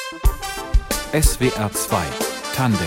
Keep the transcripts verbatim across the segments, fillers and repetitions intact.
S W R zwei Tandem.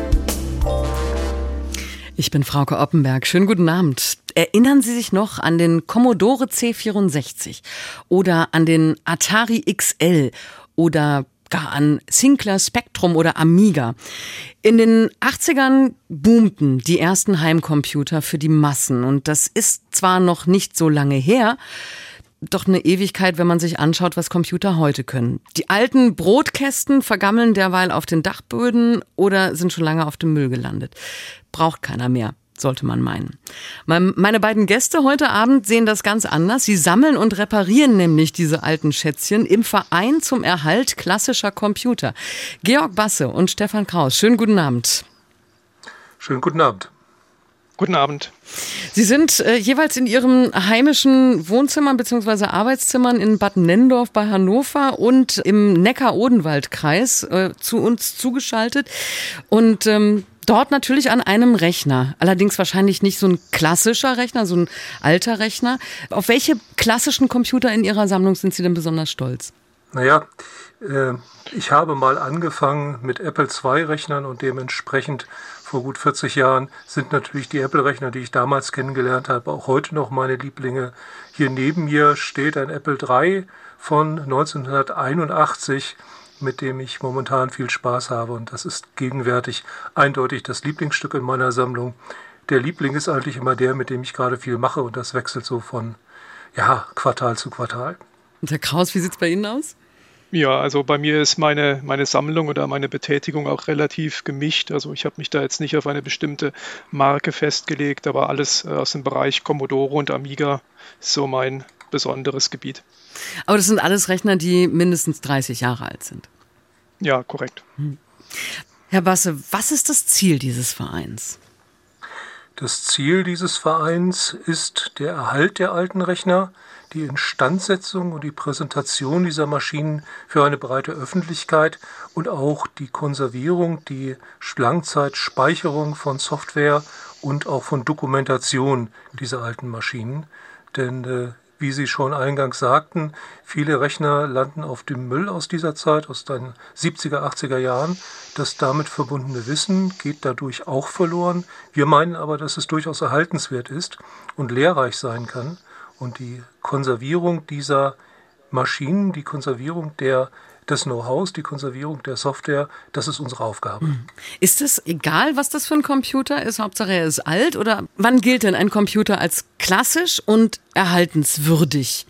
Ich bin Frauke Oppenberg. Schönen guten Abend. Erinnern Sie sich noch an den Commodore C vierundsechzig oder an den Atari X L oder gar an Sinclair Spectrum oder Amiga? In den achtzigern boomten die ersten Heimcomputer für die Massen. Und das ist zwar noch nicht so lange her, doch eine Ewigkeit, wenn man sich anschaut, was Computer heute können. Die alten Brotkästen vergammeln derweil auf den Dachböden oder sind schon lange auf dem Müll gelandet. Braucht keiner mehr, sollte man meinen. Meine beiden Gäste heute Abend sehen das ganz anders. Sie sammeln und reparieren nämlich diese alten Schätzchen im Verein zum Erhalt klassischer Computer. Georg Basse und Stefan Kraus, schönen guten Abend. Schönen guten Abend. Guten Abend. Sie sind äh, jeweils in Ihren heimischen Wohnzimmern bzw. Arbeitszimmern in Bad Nenndorf bei Hannover und im Neckar-Odenwald-Kreis äh, zu uns zugeschaltet. Und ähm, dort natürlich an einem Rechner. Allerdings wahrscheinlich nicht so ein klassischer Rechner, so ein alter Rechner. Auf welche klassischen Computer in Ihrer Sammlung sind Sie denn besonders stolz? Naja, äh, ich habe mal angefangen mit Apple zwei Rechnern und dementsprechend vor gut vierzig Jahren sind natürlich die Apple-Rechner, die ich damals kennengelernt habe, auch heute noch meine Lieblinge. Hier neben mir steht ein Apple drei von neunzehnhunderteinundachtzig, mit dem ich momentan viel Spaß habe. Und das ist gegenwärtig eindeutig das Lieblingsstück in meiner Sammlung. Der Liebling ist eigentlich immer der, mit dem ich gerade viel mache. Und das wechselt so von ja, Quartal zu Quartal. Und Herr Kraus, wie sieht es bei Ihnen aus? Ja, also bei mir ist meine, meine Sammlung oder meine Betätigung auch relativ gemischt. Also ich habe mich da jetzt nicht auf eine bestimmte Marke festgelegt, aber alles aus dem Bereich Commodore und Amiga ist so mein besonderes Gebiet. Aber das sind alles Rechner, die mindestens dreißig Jahre alt sind. Ja, korrekt. Hm. Herr Basse, was ist das Ziel dieses Vereins? Das Ziel dieses Vereins ist der Erhalt der alten Rechner, die Instandsetzung und die Präsentation dieser Maschinen für eine breite Öffentlichkeit und auch die Konservierung, die Langzeitspeicherung von Software und auch von Dokumentation dieser alten Maschinen. Denn äh, wie Sie schon eingangs sagten, viele Rechner landen auf dem Müll aus dieser Zeit, aus den siebziger, achtziger Jahren. Das damit verbundene Wissen geht dadurch auch verloren. Wir meinen aber, dass es durchaus erhaltenswert ist und lehrreich sein kann. Und die Konservierung dieser Maschinen, die Konservierung der, des Know-hows, die Konservierung der Software, das ist unsere Aufgabe. Ist es egal, was das für ein Computer ist? Hauptsache er ist alt? Oder wann gilt denn ein Computer als klassisch und erhaltenswürdig?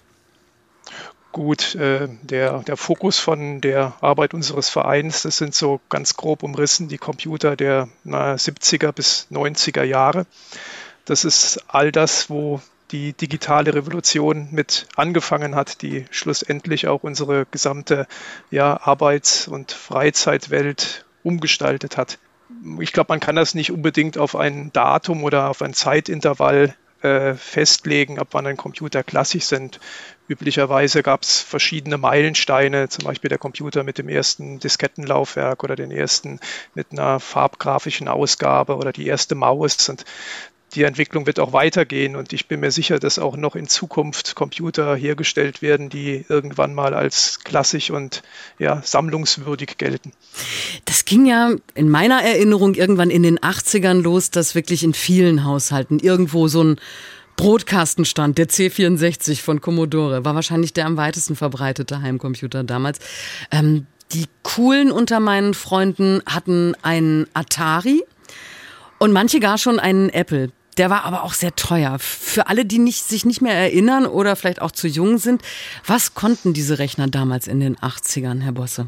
Gut, äh, der, der Fokus von der Arbeit unseres Vereins, das sind so ganz grob umrissen die Computer der na, siebziger bis neunziger Jahre. Das ist all das, wo die digitale Revolution mit angefangen hat, die schlussendlich auch unsere gesamte ja, Arbeits- und Freizeitwelt umgestaltet hat. Ich glaube, man kann das nicht unbedingt auf ein Datum oder auf ein Zeitintervall äh, festlegen, ab wann ein Computer klassisch sind. Üblicherweise gab es verschiedene Meilensteine, zum Beispiel der Computer mit dem ersten Diskettenlaufwerk oder den ersten mit einer farbgrafischen Ausgabe oder die erste Maus. Und die Entwicklung wird auch weitergehen und ich bin mir sicher, dass auch noch in Zukunft Computer hergestellt werden, die irgendwann mal als klassisch und ja, sammlungswürdig gelten. Das ging ja in meiner Erinnerung irgendwann in den achtzigern los, dass wirklich in vielen Haushalten irgendwo so ein Brotkasten stand, der C vierundsechzig von Commodore, war wahrscheinlich der am weitesten verbreitete Heimcomputer damals. Ähm, die Coolen unter meinen Freunden hatten einen Atari und manche gar schon einen Apple. Der war aber auch sehr teuer. Für alle, die nicht, sich nicht mehr erinnern oder vielleicht auch zu jung sind, was konnten diese Rechner damals in den achtzigern, Herr Bosse?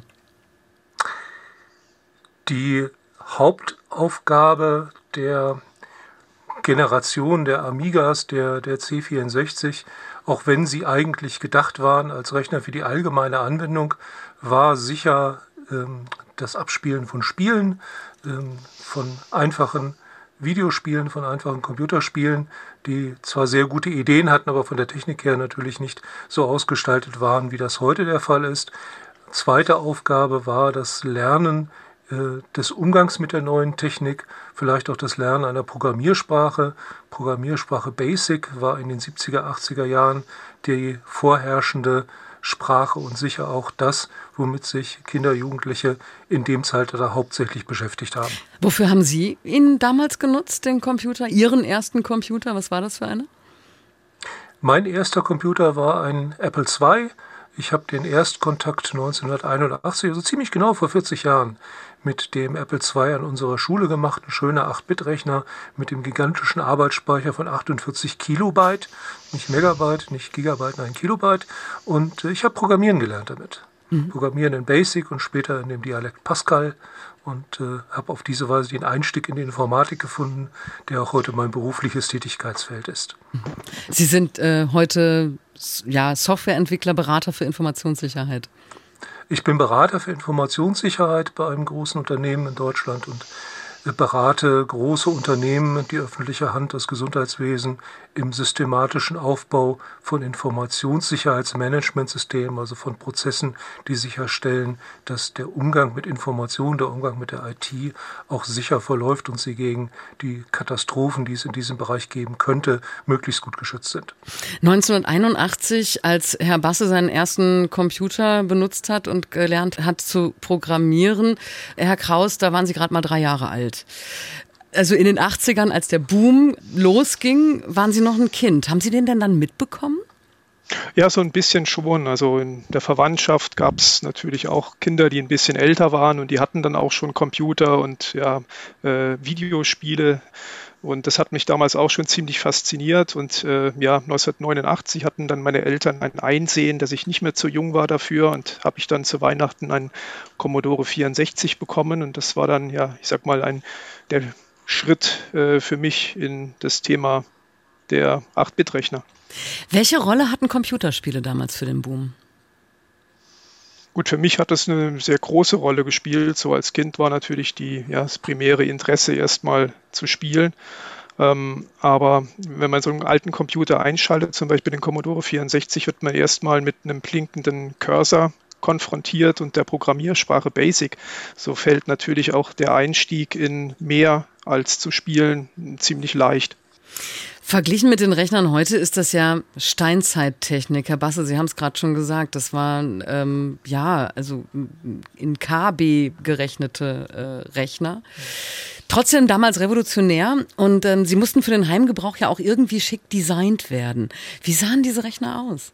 Die Hauptaufgabe der Generation der Amigas, der, der C vierundsechzig, auch wenn sie eigentlich gedacht waren als Rechner für die allgemeine Anwendung, war sicher ähm, das Abspielen von Spielen, ähm, von einfachen Videospielen, von einfachen Computerspielen, die zwar sehr gute Ideen hatten, aber von der Technik her natürlich nicht so ausgestaltet waren, wie das heute der Fall ist. Zweite Aufgabe war das Lernen äh, des Umgangs mit der neuen Technik, vielleicht auch das Lernen einer Programmiersprache. Programmiersprache Basic war in den siebziger, achtziger Jahren die vorherrschende Sprache und sicher auch das, womit sich Kinder, Jugendliche in dem Zeitalter hauptsächlich beschäftigt haben. Wofür haben Sie ihn damals genutzt, den Computer? Ihren ersten Computer? Was war das für eine? Mein erster Computer war ein Apple zwei. Ich habe den Erstkontakt neunzehnhunderteinundachtzig, also ziemlich genau vor vierzig Jahren, mit dem Apple zwei an unserer Schule gemacht. Ein schöner acht Bit Rechner mit dem gigantischen Arbeitsspeicher von achtundvierzig Kilobyte. Nicht Megabyte, nicht Gigabyte, nein Kilobyte. Und ich habe Programmieren gelernt damit. Mhm. Programmieren in Basic und später in dem Dialekt Pascal. Und äh, habe auf diese Weise den Einstieg in die Informatik gefunden, der auch heute mein berufliches Tätigkeitsfeld ist. Sie sind äh, heute ja, Softwareentwickler, Berater für Informationssicherheit. Ich bin Berater für Informationssicherheit bei einem großen Unternehmen in Deutschland und berate große Unternehmen, die öffentliche Hand, das Gesundheitswesen, im systematischen Aufbau von Informationssicherheitsmanagementsystemen, also von Prozessen, die sicherstellen, dass der Umgang mit Informationen, der Umgang mit der I T auch sicher verläuft und sie gegen die Katastrophen, die es in diesem Bereich geben könnte, möglichst gut geschützt sind. neunzehnhunderteinundachtzig, als Herr Basse seinen ersten Computer benutzt hat und gelernt hat zu programmieren, Herr Kraus, da waren Sie gerade mal drei Jahre alt. Also in den achtzigern, als der Boom losging, waren Sie noch ein Kind. Haben Sie den denn dann mitbekommen? Ja, so ein bisschen schon. Also in der Verwandtschaft gab es natürlich auch Kinder, die ein bisschen älter waren und die hatten dann auch schon Computer und ja, äh, Videospiele. Und das hat mich damals auch schon ziemlich fasziniert. Und äh, ja, neunzehnhundertneunundachtzig hatten dann meine Eltern ein Einsehen, dass ich nicht mehr zu jung war dafür. Und habe ich dann zu Weihnachten einen Commodore vierundsechzig bekommen. Und das war dann, ja, ich sag mal, ein der Schritt äh, für mich in das Thema der acht Bit Rechner. Welche Rolle hatten Computerspiele damals für den Boom? Gut, für mich hat das eine sehr große Rolle gespielt. So als Kind war natürlich die, ja, das primäre Interesse erstmal zu spielen. Ähm, aber wenn man so einen alten Computer einschaltet, zum Beispiel den Commodore vierundsechzig, wird man erstmal mit einem blinkenden Cursor konfrontiert und der Programmiersprache Basic. So fällt natürlich auch der Einstieg in mehr als zu spielen ziemlich leicht. Verglichen mit den Rechnern heute ist das ja Steinzeittechnik. Herr Basse, Sie haben es gerade schon gesagt, das waren ähm, ja also in K B gerechnete äh, Rechner. Trotzdem damals revolutionär und ähm, sie mussten für den Heimgebrauch ja auch irgendwie schick designt werden. Wie sahen diese Rechner aus?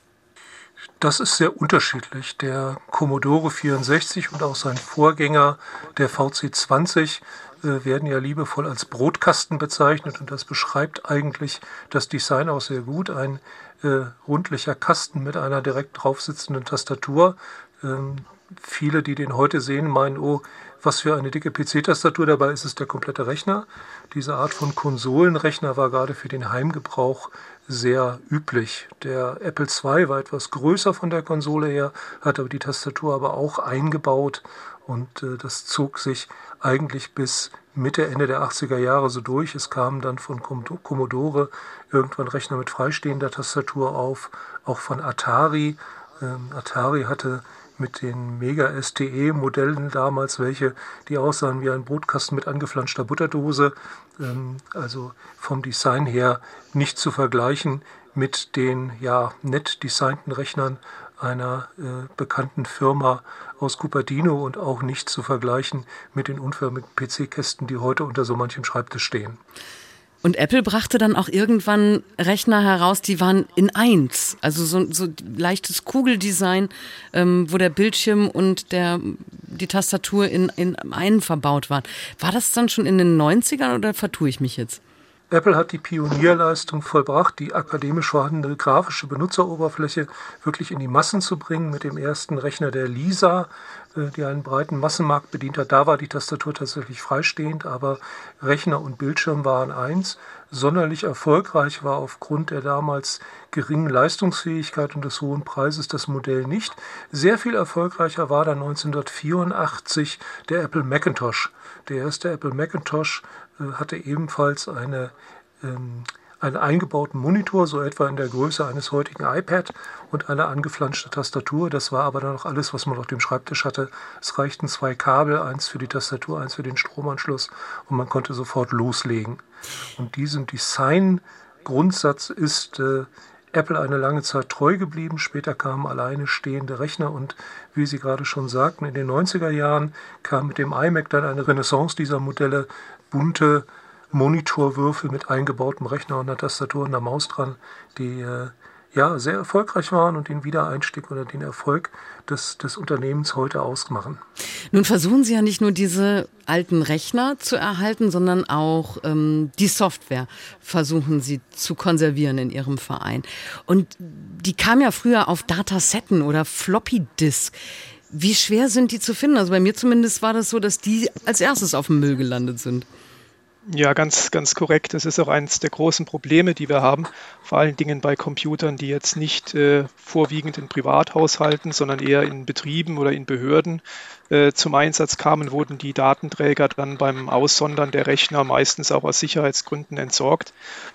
Das ist sehr unterschiedlich. Der Commodore vierundsechzig und auch sein Vorgänger, der V C zwanzig, äh, werden ja liebevoll als Brotkasten bezeichnet und das beschreibt eigentlich das Design auch sehr gut. Ein äh, rundlicher Kasten mit einer direkt drauf sitzenden Tastatur. Ähm, viele, die den heute sehen, meinen, oh, was für eine dicke P C-Tastatur, dabei ist es der komplette Rechner. Diese Art von Konsolenrechner war gerade für den Heimgebrauch sehr üblich. Der Apple zwei war etwas größer von der Konsole her, hat aber die Tastatur aber auch eingebaut und äh, das zog sich eigentlich bis Mitte, Ende der achtziger Jahre so durch. Es kamen dann von Commodore irgendwann Rechner mit freistehender Tastatur auf, auch von Atari. Ähm, Atari hatte mit den Mega-S T E-Modellen damals welche, die aussahen wie ein Brotkasten mit angeflanschter Butterdose. Ähm, also vom Design her nicht zu vergleichen mit den ja nett designten Rechnern einer äh, bekannten Firma aus Cupertino und auch nicht zu vergleichen mit den unförmigen P C-Kästen, die heute unter so manchem Schreibtisch stehen. Und Apple brachte dann auch irgendwann Rechner heraus, die waren in eins. Also so, so leichtes Kugeldesign, ähm, wo der Bildschirm und der, die Tastatur in, in einen verbaut waren. War das dann schon in den neunzigern oder vertue ich mich jetzt? Apple hat die Pionierleistung vollbracht, die akademisch vorhandene grafische Benutzeroberfläche wirklich in die Massen zu bringen mit dem ersten Rechner der Lisa, die einen breiten Massenmarkt bedient hat. Da war die Tastatur tatsächlich freistehend, aber Rechner und Bildschirm waren eins. Sonderlich erfolgreich war aufgrund der damals geringen Leistungsfähigkeit und des hohen Preises das Modell nicht. Sehr viel erfolgreicher war dann neunzehnhundertvierundachtzig der Apple Macintosh. Der erste Apple Macintosh äh, hatte ebenfalls eine ähm, einen eingebauten Monitor, so etwa in der Größe eines heutigen iPad und eine angeflanschte Tastatur. Das war aber dann noch alles, was man auf dem Schreibtisch hatte. Es reichten zwei Kabel, eins für die Tastatur, eins für den Stromanschluss und man konnte sofort loslegen. Und diesen Design-Grundsatz ist äh, Apple eine lange Zeit treu geblieben. Später kamen alleine stehende Rechner und wie Sie gerade schon sagten, in den neunziger Jahren kam mit dem iMac dann eine Renaissance dieser Modelle, bunte Monitorwürfel mit eingebautem Rechner und einer Tastatur und einer Maus dran, die äh, ja sehr erfolgreich waren und den Wiedereinstieg oder den Erfolg des, des Unternehmens heute ausmachen. Nun versuchen Sie ja nicht nur diese alten Rechner zu erhalten, sondern auch ähm, die Software versuchen Sie zu konservieren in Ihrem Verein. Und die kam ja früher auf Datasetten oder Floppy Disk. Wie schwer sind die zu finden? Also bei mir zumindest war das so, dass die als erstes auf dem Müll gelandet sind. Ja, ganz, ganz korrekt. Das ist auch eines der großen Probleme, die wir haben. Vor allen Dingen bei Computern, die jetzt nicht äh, vorwiegend in Privathaushalten, sondern eher in Betrieben oder in Behörden äh, zum Einsatz kamen, wurden die Datenträger dann beim Aussondern der Rechner meistens auch aus Sicherheitsgründen entsorgt.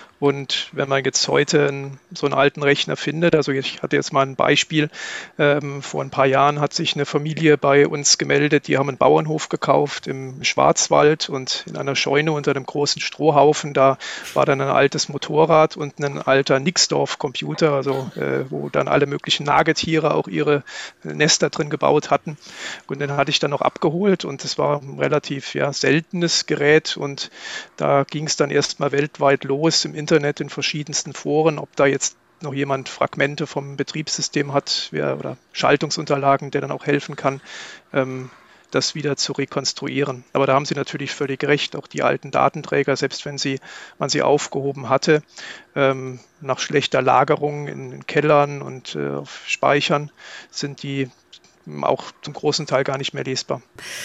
Und wenn man jetzt heute einen, so einen alten Rechner findet, also ich hatte jetzt mal ein Beispiel, ähm, vor ein paar Jahren hat sich eine Familie bei uns gemeldet, die haben einen Bauernhof gekauft im Schwarzwald und in einer Scheune unter einem großen Strohhaufen, da war dann ein altes Motorrad und ein alter Nixdorf-Computer, also äh, wo dann alle möglichen Nagetiere auch ihre Nester drin gebaut hatten. Und den hatte ich dann noch abgeholt und es war ein relativ ja, seltenes Gerät und da ging es dann erstmal weltweit los im Internet. Internet in verschiedensten Foren, ob da jetzt noch jemand Fragmente vom Betriebssystem hat wer, oder Schaltungsunterlagen, der dann auch helfen kann, ähm, das wieder zu rekonstruieren. Aber da haben Sie natürlich völlig recht, auch die alten Datenträger, selbst wenn sie, man sie aufgehoben hatte, ähm, nach schlechter Lagerung in, in Kellern und äh, auf Speichern, sind die auch zum großen Teil gar nicht mehr lesbar.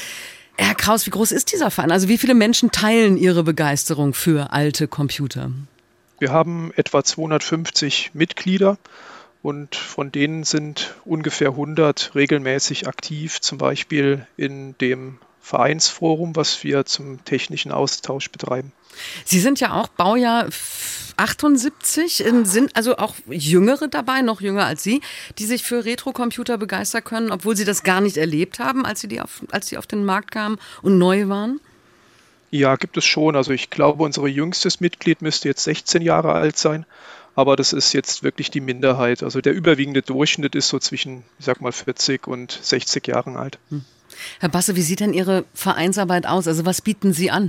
Herr Kraus, wie groß ist dieser Verein? Also wie viele Menschen teilen Ihre Begeisterung für alte Computer? Wir haben etwa zweihundertfünfzig Mitglieder und von denen sind ungefähr hundert regelmäßig aktiv, zum Beispiel in dem Vereinsforum, was wir zum technischen Austausch betreiben. Sie sind ja auch Baujahr achtundsiebzig, sind also auch Jüngere dabei, noch jünger als Sie, die sich für Retrocomputer begeistern können, obwohl Sie das gar nicht erlebt haben, als Sie die auf, als sie auf den Markt kamen und neu waren? Ja, gibt es schon. Also ich glaube, unser jüngstes Mitglied müsste jetzt sechzehn Jahre alt sein, aber das ist jetzt wirklich die Minderheit. Also der überwiegende Durchschnitt ist so zwischen, ich sag mal, vierzig und sechzig Jahren alt. Hm. Herr Basse, wie sieht denn Ihre Vereinsarbeit aus? Also was bieten Sie an?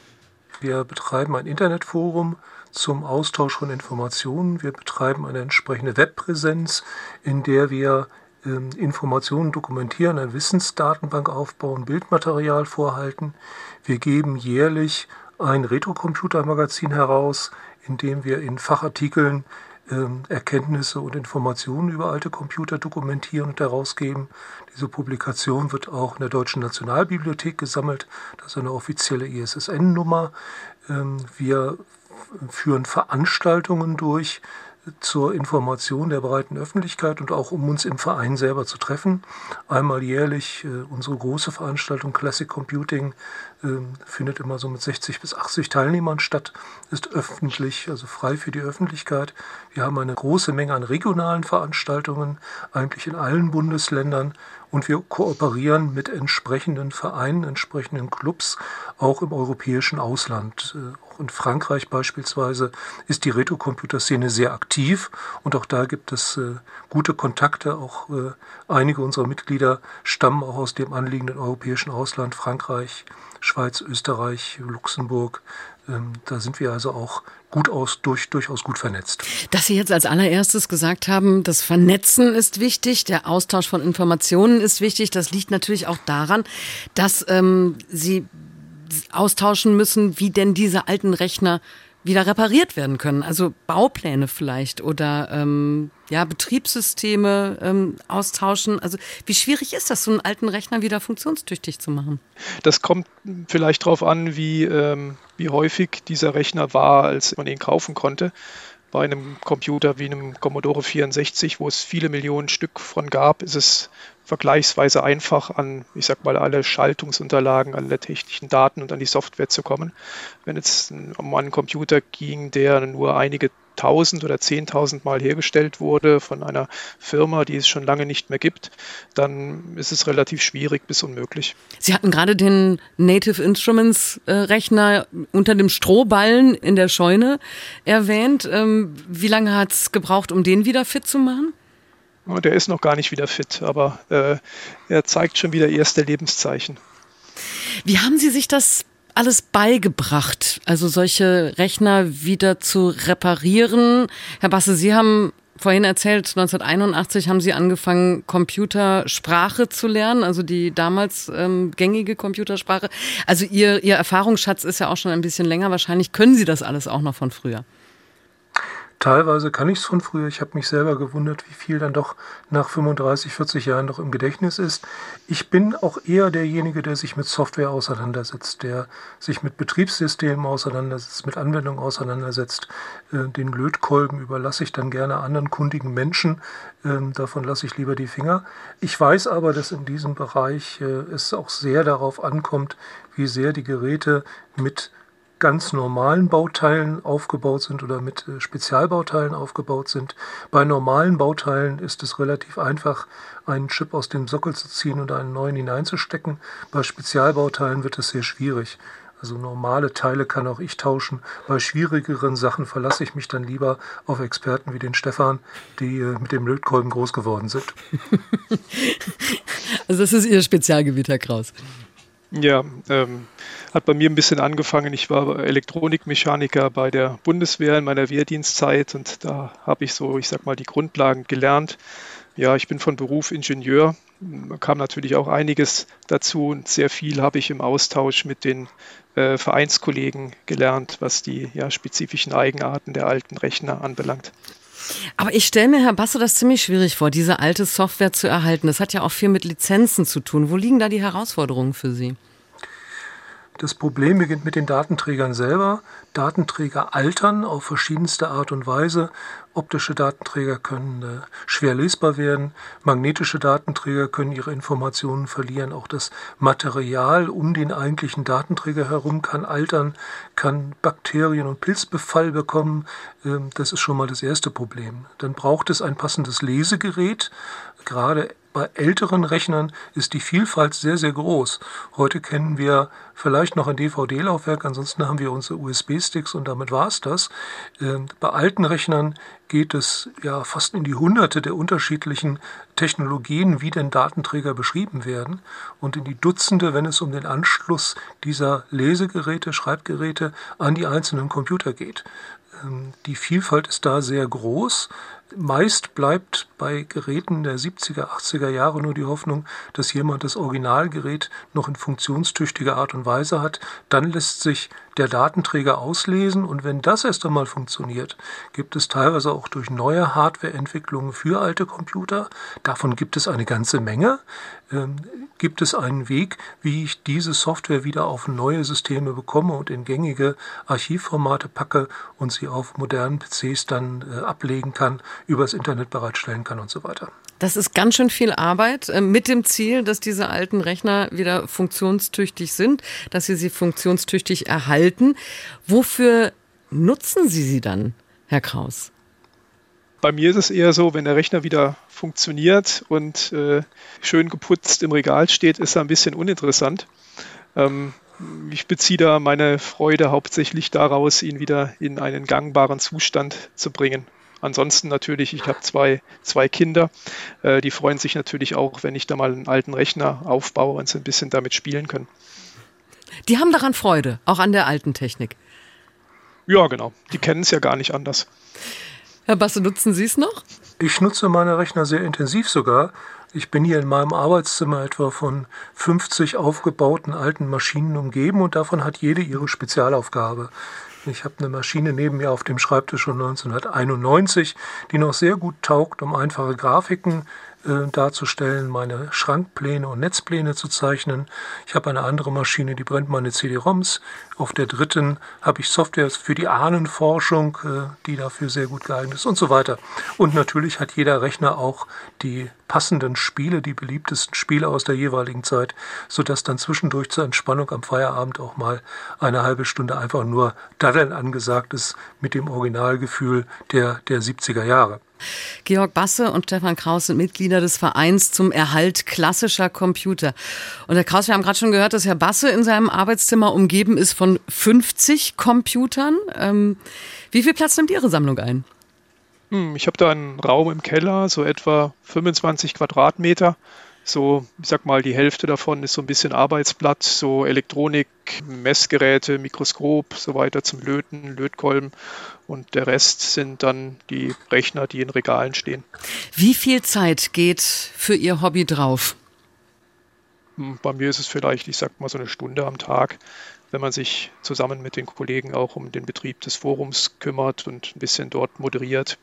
Wir betreiben ein Internetforum zum Austausch von Informationen. Wir betreiben eine entsprechende Webpräsenz, in der wir ähm, Informationen dokumentieren, eine Wissensdatenbank aufbauen, Bildmaterial vorhalten. Wir geben jährlich ein Retrocomputer-Magazin heraus, in dem wir in Fachartikeln ähm, Erkenntnisse und Informationen über alte Computer dokumentieren und herausgeben. Diese Publikation wird auch in der Deutschen Nationalbibliothek gesammelt. Das ist eine offizielle I S S N-Nummer. Ähm, wir führen Veranstaltungen durch zur Information der breiten Öffentlichkeit und auch um uns im Verein selber zu treffen. Einmal jährlich äh, unsere große Veranstaltung Classic Computing äh, findet immer so mit sechzig bis achtzig Teilnehmern statt, ist öffentlich, also frei für die Öffentlichkeit. Wir haben eine große Menge an regionalen Veranstaltungen, eigentlich in allen Bundesländern, und wir kooperieren mit entsprechenden Vereinen, entsprechenden Clubs, auch im europäischen Ausland. Auch in Frankreich beispielsweise ist die Retrocomputer-Szene sehr aktiv und auch da gibt es äh, gute Kontakte. Auch äh, einige unserer Mitglieder stammen auch aus dem anliegenden europäischen Ausland, Frankreich, Schweiz, Österreich, Luxemburg. Ähm, da sind wir also auch gut aus, durch, durchaus gut vernetzt. Dass Sie jetzt als allererstes gesagt haben, das Vernetzen ist wichtig, der Austausch von Informationen ist wichtig, das liegt natürlich auch daran, dass ähm, Sie austauschen müssen, wie denn diese alten Rechner wieder repariert werden können. Also Baupläne vielleicht oder ähm, ja, Betriebssysteme ähm, austauschen. Also wie schwierig ist das, so einen alten Rechner wieder funktionstüchtig zu machen? Das kommt vielleicht darauf an, wie, ähm, wie häufig dieser Rechner war, als man ihn kaufen konnte. Bei einem Computer wie einem Commodore vierundsechzig, wo es viele Millionen Stück von gab, ist es vergleichsweise einfach, an, ich sag mal, alle Schaltungsunterlagen, alle technischen Daten und an die Software zu kommen. Wenn es um einen Computer ging, der nur einige tausend oder zehntausend Mal hergestellt wurde von einer Firma, die es schon lange nicht mehr gibt, dann ist es relativ schwierig bis unmöglich. Sie hatten gerade den Native Instruments äh, Rechner unter dem Strohballen in der Scheune erwähnt. Ähm, wie lange hat es gebraucht, um den wieder fit zu machen? Der ist noch gar nicht wieder fit, aber äh, er zeigt schon wieder erste Lebenszeichen. Wie haben Sie sich das alles beigebracht, also solche Rechner wieder zu reparieren? Herr Basse, Sie haben vorhin erzählt, neunzehnhunderteinundachtzig haben Sie angefangen, Computersprache zu lernen, also die damals ähm, gängige Computersprache. Also Ihr, Ihr Erfahrungsschatz ist ja auch schon ein bisschen länger. Wahrscheinlich können Sie das alles auch noch von früher. Teilweise kann ich es von früher. Ich habe mich selber gewundert, wie viel dann doch nach fünfunddreißig, vierzig Jahren noch im Gedächtnis ist. Ich bin auch eher derjenige, der sich mit Software auseinandersetzt, der sich mit Betriebssystemen auseinandersetzt, mit Anwendungen auseinandersetzt. Den Lötkolben überlasse ich dann gerne anderen kundigen Menschen. Davon lasse ich lieber die Finger. Ich weiß aber, dass in diesem Bereich es auch sehr darauf ankommt, wie sehr die Geräte mit ganz normalen Bauteilen aufgebaut sind oder mit äh, Spezialbauteilen aufgebaut sind. Bei normalen Bauteilen ist es relativ einfach, einen Chip aus dem Sockel zu ziehen und einen neuen hineinzustecken. Bei Spezialbauteilen wird es sehr schwierig. Also normale Teile kann auch ich tauschen. Bei schwierigeren Sachen verlasse ich mich dann lieber auf Experten wie den Stefan, die äh, mit dem Lötkolben groß geworden sind. Also das ist Ihr Spezialgebiet, Herr Kraus. Ja, ähm, hat bei mir ein bisschen angefangen. Ich war Elektronikmechaniker bei der Bundeswehr in meiner Wehrdienstzeit und da habe ich so, ich sag mal, die Grundlagen gelernt. Ja, ich bin von Beruf Ingenieur, da kam natürlich auch einiges dazu und sehr viel habe ich im Austausch mit den äh, Vereinskollegen gelernt, was die ja, spezifischen Eigenarten der alten Rechner anbelangt. Aber ich stelle mir, Herr Basse, das ziemlich schwierig vor, diese alte Software zu erhalten. Das hat ja auch viel mit Lizenzen zu tun. Wo liegen da die Herausforderungen für Sie? Das Problem beginnt mit den Datenträgern selber. Datenträger altern auf verschiedenste Art und Weise. Optische Datenträger können äh, schwer lesbar werden. Magnetische Datenträger können ihre Informationen verlieren. Auch das Material um den eigentlichen Datenträger herum kann altern, kann Bakterien- und Pilzbefall bekommen. Ähm, das ist schon mal das erste Problem. Dann braucht es ein passendes Lesegerät. Gerade bei älteren Rechnern ist die Vielfalt sehr, sehr groß. Heute kennen wir vielleicht noch ein D V D-Laufwerk, ansonsten haben wir unsere U S B-Sticks und damit war es das. Ähm, bei alten Rechnern geht es ja fast in die Hunderte der unterschiedlichen Technologien, wie denn Datenträger beschrieben werden und in die Dutzende, wenn es um den Anschluss dieser Lesegeräte, Schreibgeräte an die einzelnen Computer geht. Ähm, die Vielfalt ist da sehr groß. Meist bleibt bei Geräten der siebziger, achtziger Jahre nur die Hoffnung, dass jemand das Originalgerät noch in funktionstüchtiger Art und Weise hat. Dann lässt sich der Datenträger auslesen und wenn das erst einmal funktioniert, gibt es teilweise auch durch neue Hardwareentwicklungen für alte Computer, davon gibt es eine ganze Menge, ähm, gibt es einen Weg, wie ich diese Software wieder auf neue Systeme bekomme und in gängige Archivformate packe und sie auf modernen P Cs dann äh, ablegen kann, übers Internet bereitstellen kann und so weiter. Das ist ganz schön viel Arbeit äh, mit dem Ziel, dass diese alten Rechner wieder funktionstüchtig sind, dass Sie sie funktionstüchtig erhalten. Wofür nutzen Sie sie dann, Herr Kraus? Bei mir ist es eher so, wenn der Rechner wieder funktioniert und äh, schön geputzt im Regal steht, ist er ein bisschen uninteressant. Ähm, ich beziehe da meine Freude hauptsächlich daraus, ihn wieder in einen gangbaren Zustand zu bringen. Ansonsten natürlich, ich habe zwei, zwei Kinder, äh, die freuen sich natürlich auch, wenn ich da mal einen alten Rechner aufbaue und sie ein bisschen damit spielen können. Die haben daran Freude, auch an der alten Technik. Ja, genau. Die kennen es ja gar nicht anders. Herr Basse, nutzen Sie es noch? Ich nutze meine Rechner sehr intensiv sogar. Ich bin hier in meinem Arbeitszimmer etwa von fünfzig aufgebauten alten Maschinen umgeben und davon hat jede ihre Spezialaufgabe. Ich habe eine Maschine neben mir auf dem Schreibtisch von neunzehnhunderteinundneunzig, die noch sehr gut taugt, um einfache Grafiken äh, darzustellen, meine Schrankpläne und Netzpläne zu zeichnen. Ich habe eine andere Maschine, die brennt meine C D-ROMs. Auf der dritten habe ich Software für die Ahnenforschung, äh, die dafür sehr gut geeignet ist und so weiter. Und natürlich hat jeder Rechner auch die passenden Spiele, die beliebtesten Spiele aus der jeweiligen Zeit, sodass dann zwischendurch zur Entspannung am Feierabend auch mal eine halbe Stunde einfach nur Daddeln angesagt ist mit dem Originalgefühl der, der siebziger Jahre. Georg Basse und Stefan Kraus sind Mitglieder des Vereins zum Erhalt klassischer Computer. Und Herr Kraus, wir haben gerade schon gehört, dass Herr Basse in seinem Arbeitszimmer umgeben ist von fünfzig Computern. Ähm, wie viel Platz nimmt Ihre Sammlung ein? Ich habe da einen Raum im Keller, so etwa fünfundzwanzig Quadratmeter. So, ich sag mal, die Hälfte davon ist so ein bisschen Arbeitsplatz, so Elektronik, Messgeräte, Mikroskop, so weiter zum Löten, Lötkolben. Und der Rest sind dann die Rechner, die in Regalen stehen. Wie viel Zeit geht für Ihr Hobby drauf? Bei mir ist es vielleicht, ich sag mal, so eine Stunde am Tag, wenn man sich zusammen mit den Kollegen auch um den Betrieb des Forums kümmert und ein bisschen dort moderiert.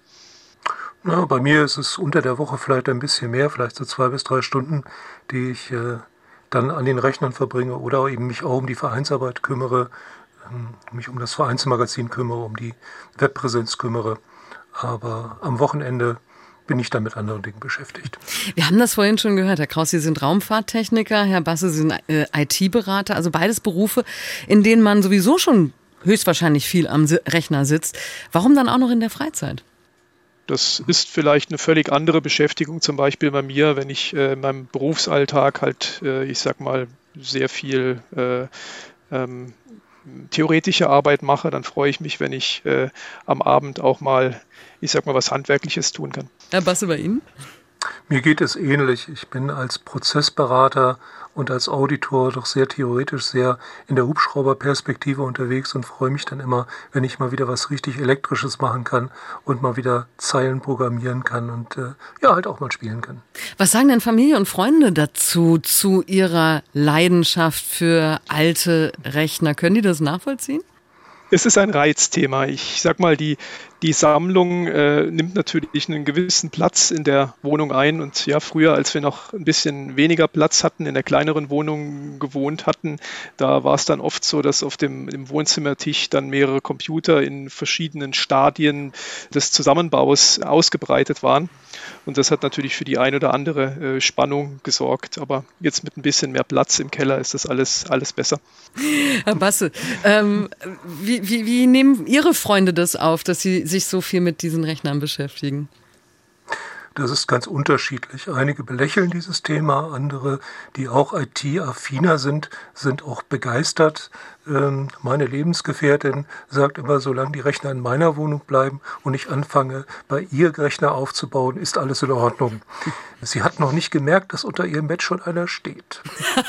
Ja, bei mir ist es unter der Woche vielleicht ein bisschen mehr, vielleicht so zwei bis drei Stunden, die ich äh, dann an den Rechnern verbringe oder eben mich auch um die Vereinsarbeit kümmere, ähm, mich um das Vereinsmagazin kümmere, um die Webpräsenz kümmere. Aber am Wochenende bin ich dann mit anderen Dingen beschäftigt. Wir haben das vorhin schon gehört, Herr Kraus, Sie sind Raumfahrttechniker, Herr Basse, Sie sind äh, I T-Berater, also beides Berufe, in denen man sowieso schon höchstwahrscheinlich viel am Rechner sitzt. Warum dann auch noch in der Freizeit? Das ist vielleicht eine völlig andere Beschäftigung, zum Beispiel bei mir, wenn ich äh, in meinem Berufsalltag halt, äh, ich sag mal, sehr viel äh, ähm, theoretische Arbeit mache, dann freue ich mich, wenn ich äh, am Abend auch mal, ich sag mal, was Handwerkliches tun kann. Herr Basse, bei Ihnen? Mir geht es ähnlich. Ich bin als Prozessberater und als Auditor doch sehr theoretisch, sehr in der Hubschrauberperspektive unterwegs und freue mich dann immer, wenn ich mal wieder was richtig Elektrisches machen kann und mal wieder Zeilen programmieren kann und äh, ja, halt auch mal spielen kann. Was sagen denn Familie und Freunde dazu, zu ihrer Leidenschaft für alte Rechner? Können die das nachvollziehen? Es ist ein Reizthema. Ich sag mal, die, die Sammlung äh, nimmt natürlich einen gewissen Platz in der Wohnung ein. Und ja, früher, als wir noch ein bisschen weniger Platz hatten, in der kleineren Wohnung gewohnt hatten, da war es dann oft so, dass auf dem im Wohnzimmertisch dann mehrere Computer in verschiedenen Stadien des Zusammenbaus ausgebreitet waren. Und das hat natürlich für die ein oder andere äh, Spannung gesorgt. Aber jetzt mit ein bisschen mehr Platz im Keller ist das alles, alles besser. Herr Basse, ähm, wie, wie, wie nehmen Ihre Freunde das auf, dass Sie sich so viel mit diesen Rechnern beschäftigen? Das ist ganz unterschiedlich. Einige belächeln dieses Thema, andere, die auch I T-affiner sind, sind auch begeistert. Ähm, meine Lebensgefährtin sagt immer, solange die Rechner in meiner Wohnung bleiben und ich anfange, bei ihr Rechner aufzubauen, ist alles in Ordnung. Sie hat noch nicht gemerkt, dass unter ihrem Bett schon einer steht.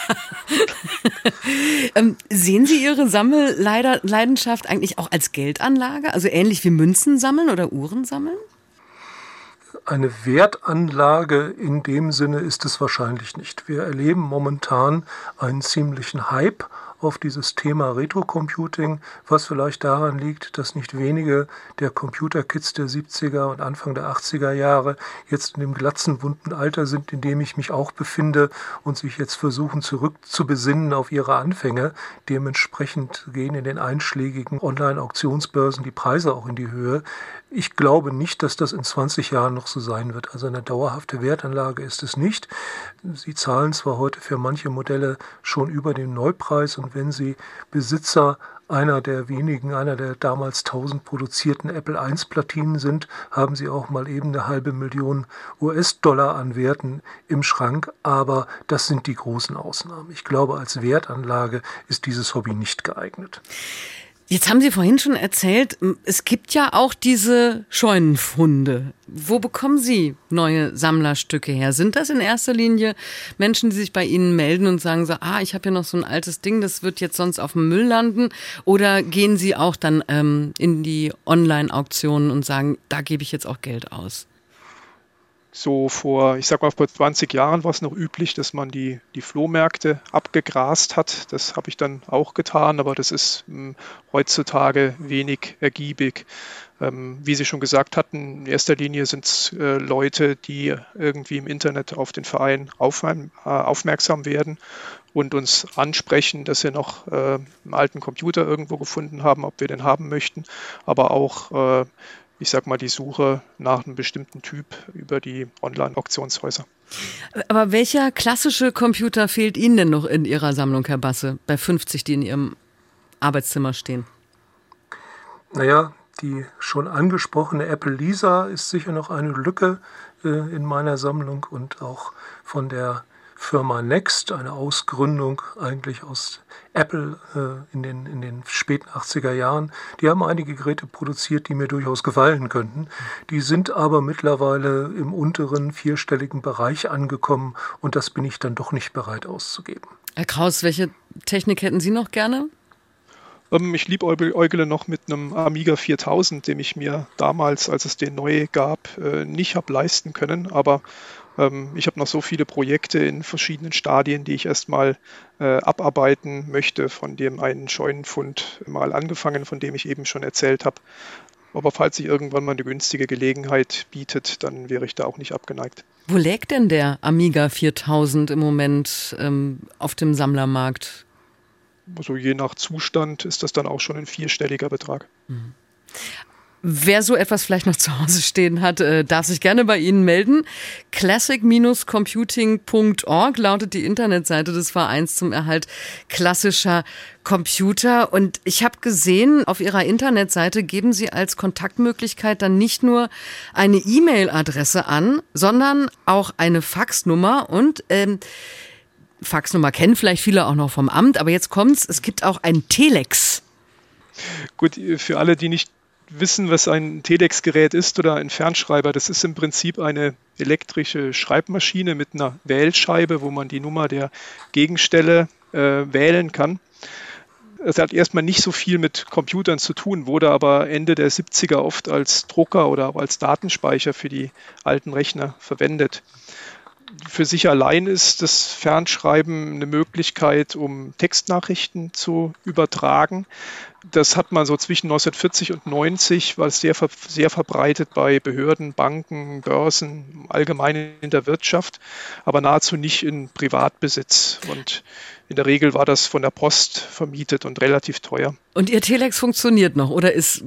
ähm, sehen Sie Ihre Sammelleidenschaft eigentlich auch als Geldanlage? Also ähnlich wie Münzen sammeln oder Uhren sammeln? Eine Wertanlage in dem Sinne ist es wahrscheinlich nicht. Wir erleben momentan einen ziemlichen Hype auf dieses Thema Retro-Computing, was vielleicht daran liegt, dass nicht wenige der Computerkids der siebziger und Anfang der achtziger Jahre jetzt in dem glatzen, bunten Alter sind, in dem ich mich auch befinde und sich jetzt versuchen zurückzubesinnen auf ihre Anfänge. Dementsprechend gehen in den einschlägigen Online-Auktionsbörsen die Preise auch in die Höhe. Ich glaube nicht, dass das in zwanzig Jahren noch so sein wird. Also eine dauerhafte Wertanlage ist es nicht. Sie zahlen zwar heute für manche Modelle schon über den Neupreis und wenn Sie Besitzer einer der wenigen, einer der damals tausend produzierten Apple eins Platinen sind, haben Sie auch mal eben eine halbe Million U S-Dollar an Werten im Schrank. Aber das sind die großen Ausnahmen. Ich glaube, als Wertanlage ist dieses Hobby nicht geeignet. Jetzt haben Sie vorhin schon erzählt, es gibt ja auch diese Scheunenfunde. Wo bekommen Sie neue Sammlerstücke her? Sind das in erster Linie Menschen, die sich bei Ihnen melden und sagen so, ah, ich habe hier noch so ein altes Ding, das wird jetzt sonst auf dem Müll landen? Oder gehen Sie auch dann ähm, in die Online-Auktionen und sagen, da gebe ich jetzt auch Geld aus? So vor, ich sag mal, vor zwanzig Jahren war es noch üblich, dass man die, die Flohmärkte abgegrast hat. Das habe ich dann auch getan, aber das ist mh, heutzutage wenig ergiebig. Ähm, wie Sie schon gesagt hatten, in erster Linie sind es äh, Leute, die irgendwie im Internet auf den Verein aufmerksam, äh, aufmerksam werden und uns ansprechen, dass wir noch äh, einen alten Computer irgendwo gefunden haben, ob wir den haben möchten, aber auch äh, ich sag mal, die Suche nach einem bestimmten Typ über die Online-Auktionshäuser. Aber welcher klassische Computer fehlt Ihnen denn noch in Ihrer Sammlung, Herr Basse, bei fünfzig, die in Ihrem Arbeitszimmer stehen? Naja, die schon angesprochene Apple Lisa ist sicher noch eine Lücke äh, in meiner Sammlung und auch von der Firma Next, eine Ausgründung eigentlich aus Apple äh, in den, in den späten achtziger Jahren. Die haben einige Geräte produziert, die mir durchaus gefallen könnten. Die sind aber mittlerweile im unteren vierstelligen Bereich angekommen und das bin ich dann doch nicht bereit auszugeben. Herr Kraus, welche Technik hätten Sie noch gerne? Ähm, ich liebäugle noch mit einem Amiga viertausend, den ich mir damals, als es den neu gab, äh, nicht habe leisten können, aber ich habe noch so viele Projekte in verschiedenen Stadien, die ich erstmal äh, abarbeiten möchte, von dem einen Scheunenfund mal angefangen, von dem ich eben schon erzählt habe. Aber falls sich irgendwann mal eine günstige Gelegenheit bietet, dann wäre ich da auch nicht abgeneigt. Wo lägt denn der Amiga viertausend im Moment ähm, auf dem Sammlermarkt? Also je nach Zustand ist das dann auch schon ein vierstelliger Betrag. Mhm. Wer so etwas vielleicht noch zu Hause stehen hat, darf sich gerne bei Ihnen melden. classic Bindestrich computing Punkt org lautet die Internetseite des Vereins zum Erhalt klassischer Computer. Und ich habe gesehen, auf Ihrer Internetseite geben Sie als Kontaktmöglichkeit dann nicht nur eine E-Mail-Adresse an, sondern auch eine Faxnummer. Und ähm, Faxnummer kennen vielleicht viele auch noch vom Amt, aber jetzt kommt's, es gibt auch ein Telex. Gut, für alle, die nicht wissen, was ein Telex-Gerät ist oder ein Fernschreiber. Das ist im Prinzip eine elektrische Schreibmaschine mit einer Wählscheibe, wo man die Nummer der Gegenstelle äh, wählen kann. Es hat erstmal nicht so viel mit Computern zu tun, wurde aber Ende der siebziger oft als Drucker oder auch als Datenspeicher für die alten Rechner verwendet. Für sich allein ist das Fernschreiben eine Möglichkeit, um Textnachrichten zu übertragen. Das hat man so zwischen neunzehnhundertvierzig und neunzig, war es sehr, sehr verbreitet bei Behörden, Banken, Börsen, allgemein in der Wirtschaft, aber nahezu nicht in Privatbesitz. Und in der Regel war das von der Post vermietet und relativ teuer. Und Ihr Telex funktioniert noch oder ist,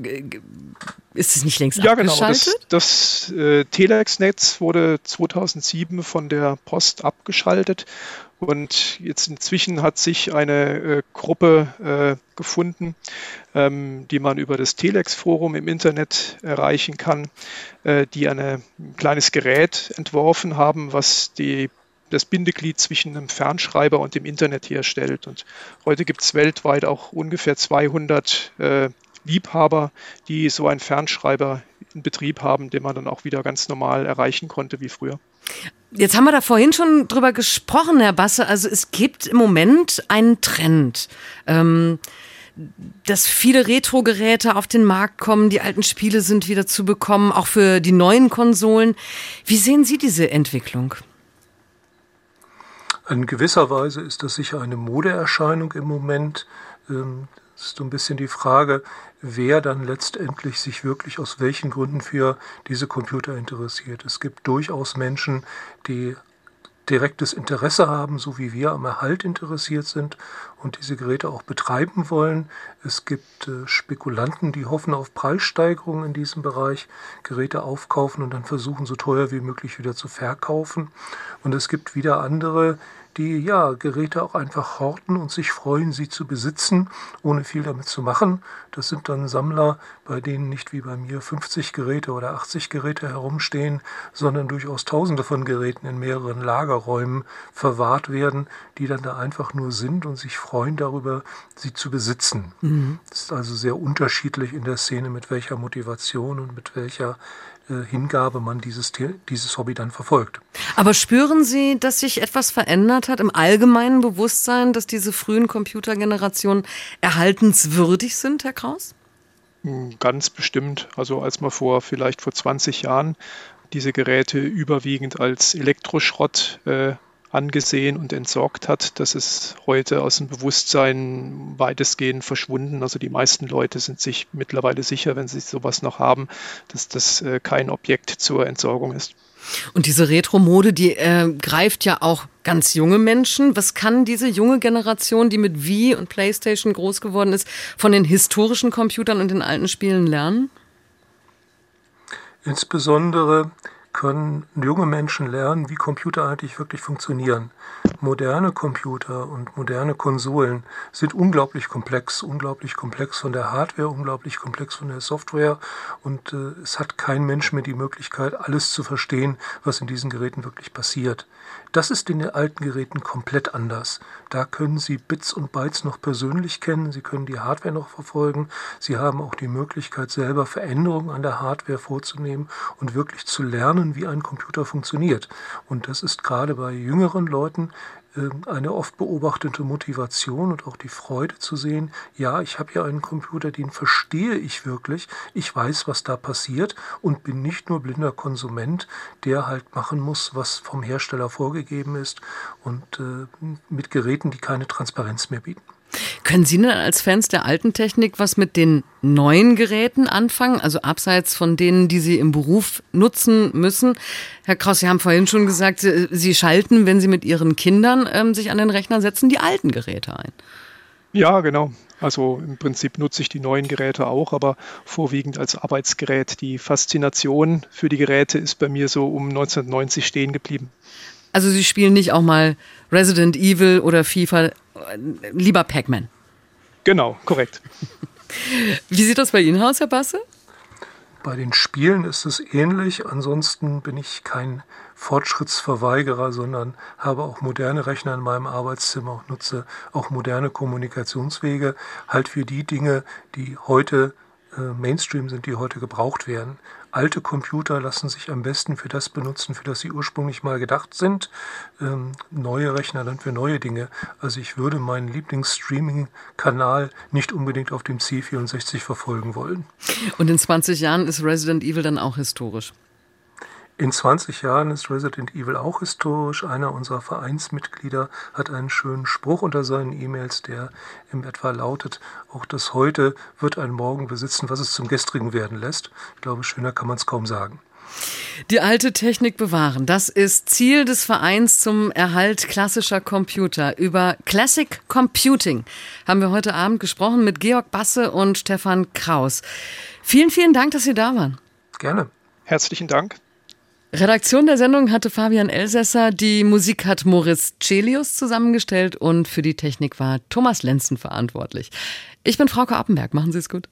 ist es nicht längst ja, abgeschaltet? Ja, genau. Das, das äh, Telex-Netz wurde zweitausendsieben von der Post abgeschaltet. Und jetzt inzwischen hat sich eine äh, Gruppe äh, gefunden, ähm, die man über das Telex-Forum im Internet erreichen kann, äh, die eine, ein kleines Gerät entworfen haben, was die, das Bindeglied zwischen einem Fernschreiber und dem Internet herstellt. Und heute gibt es weltweit auch ungefähr zweihundert äh, Liebhaber, die so einen Fernschreiber in Betrieb haben, den man dann auch wieder ganz normal erreichen konnte wie früher. Jetzt haben wir da vorhin schon drüber gesprochen, Herr Basse. Also es gibt im Moment einen Trend, ähm, dass viele Retro-Geräte auf den Markt kommen. Die alten Spiele sind wieder zu bekommen, auch für die neuen Konsolen. Wie sehen Sie diese Entwicklung? In gewisser Weise ist das sicher eine Modeerscheinung im Moment. Ähm, das ist so ein bisschen die Frage, wer dann letztendlich sich wirklich aus welchen Gründen für diese Computer interessiert. Es gibt durchaus Menschen, die direktes Interesse haben, so wie wir am Erhalt interessiert sind und diese Geräte auch betreiben wollen. Es gibt äh, Spekulanten, die hoffen auf Preissteigerungen in diesem Bereich, Geräte aufkaufen und dann versuchen, so teuer wie möglich wieder zu verkaufen. Und es gibt wieder andere, die ja Geräte auch einfach horten und sich freuen, sie zu besitzen, ohne viel damit zu machen. Das sind dann Sammler, bei denen nicht wie bei mir fünfzig Geräte oder achtzig Geräte herumstehen, sondern durchaus Tausende von Geräten in mehreren Lagerräumen verwahrt werden, die dann da einfach nur sind und sich freuen darüber, sie zu besitzen. Mhm. Das ist also sehr unterschiedlich in der Szene, mit welcher Motivation und mit welcher Hingabe man dieses, dieses Hobby dann verfolgt. Aber spüren Sie, dass sich etwas verändert hat im allgemeinen Bewusstsein, dass diese frühen Computergenerationen erhaltenswürdig sind, Herr Kraus? Ganz bestimmt. Also als man vor vielleicht vor zwanzig Jahren diese Geräte überwiegend als Elektroschrott äh, angesehen und entsorgt hat. Das ist heute aus dem Bewusstsein weitestgehend verschwunden. Also die meisten Leute sind sich mittlerweile sicher, wenn sie sowas noch haben, dass das äh, kein Objekt zur Entsorgung ist. Und diese Retro-Mode, die äh, greift ja auch ganz junge Menschen. Was kann diese junge Generation, die mit Wii und PlayStation groß geworden ist, von den historischen Computern und den alten Spielen lernen? Insbesondere können junge Menschen lernen, wie Computer eigentlich wirklich funktionieren. Moderne Computer und moderne Konsolen sind unglaublich komplex, unglaublich komplex von der Hardware, unglaublich komplex von der Software und äh, es hat kein Mensch mehr die Möglichkeit, alles zu verstehen, was in diesen Geräten wirklich passiert. Das ist in den alten Geräten komplett anders. Da können Sie Bits und Bytes noch persönlich kennen, Sie können die Hardware noch verfolgen, Sie haben auch die Möglichkeit, selber Veränderungen an der Hardware vorzunehmen und wirklich zu lernen, wie ein Computer funktioniert. Und das ist gerade bei jüngeren Leuten eine oft beobachtete Motivation und auch die Freude zu sehen, ja, ich habe hier einen Computer, den verstehe ich wirklich, ich weiß, was da passiert und bin nicht nur blinder Konsument, der halt machen muss, was vom Hersteller vorgegeben ist und äh, mit Geräten, die keine Transparenz mehr bieten. Können Sie denn als Fans der alten Technik was mit den neuen Geräten anfangen? Also abseits von denen, die Sie im Beruf nutzen müssen? Herr Kraus, Sie haben vorhin schon gesagt, Sie schalten, wenn Sie mit Ihren Kindern ähm, sich an den Rechner setzen, die alten Geräte ein. Ja, genau. Also im Prinzip nutze ich die neuen Geräte auch, aber vorwiegend als Arbeitsgerät. Die Faszination für die Geräte ist bei mir so um neunzehnhundertneunzig stehen geblieben. Also Sie spielen nicht auch mal Resident Evil oder FIFA, lieber Pac-Man? Genau, korrekt. Wie sieht das bei Ihnen aus, Herr Basse? Bei den Spielen ist es ähnlich. Ansonsten bin ich kein Fortschrittsverweigerer, sondern habe auch moderne Rechner in meinem Arbeitszimmer und nutze auch moderne Kommunikationswege halt für die Dinge, die heute äh, Mainstream sind, die heute gebraucht werden. Alte Computer lassen sich am besten für das benutzen, für das sie ursprünglich mal gedacht sind. Ähm, neue Rechner dann für neue Dinge. Also ich würde meinen Lieblingsstreaming-Kanal nicht unbedingt auf dem C vierundsechzig verfolgen wollen. Und in zwanzig Jahren ist Resident Evil dann auch historisch? In zwanzig Jahren ist Resident Evil auch historisch. Einer unserer Vereinsmitglieder hat einen schönen Spruch unter seinen E-Mails, der in etwa lautet, auch das Heute wird ein Morgen besitzen, was es zum Gestrigen werden lässt. Ich glaube, schöner kann man es kaum sagen. Die alte Technik bewahren, das ist Ziel des Vereins zum Erhalt klassischer Computer. Über Classic Computing haben wir heute Abend gesprochen mit Georg Basse und Stefan Kraus. Vielen, vielen Dank, dass Sie da waren. Gerne. Herzlichen Dank. Redaktion der Sendung hatte Fabian Elsässer, die Musik hat Moritz Celius zusammengestellt und für die Technik war Thomas Lenzen verantwortlich. Ich bin Frauke Appenberg, machen Sie es gut.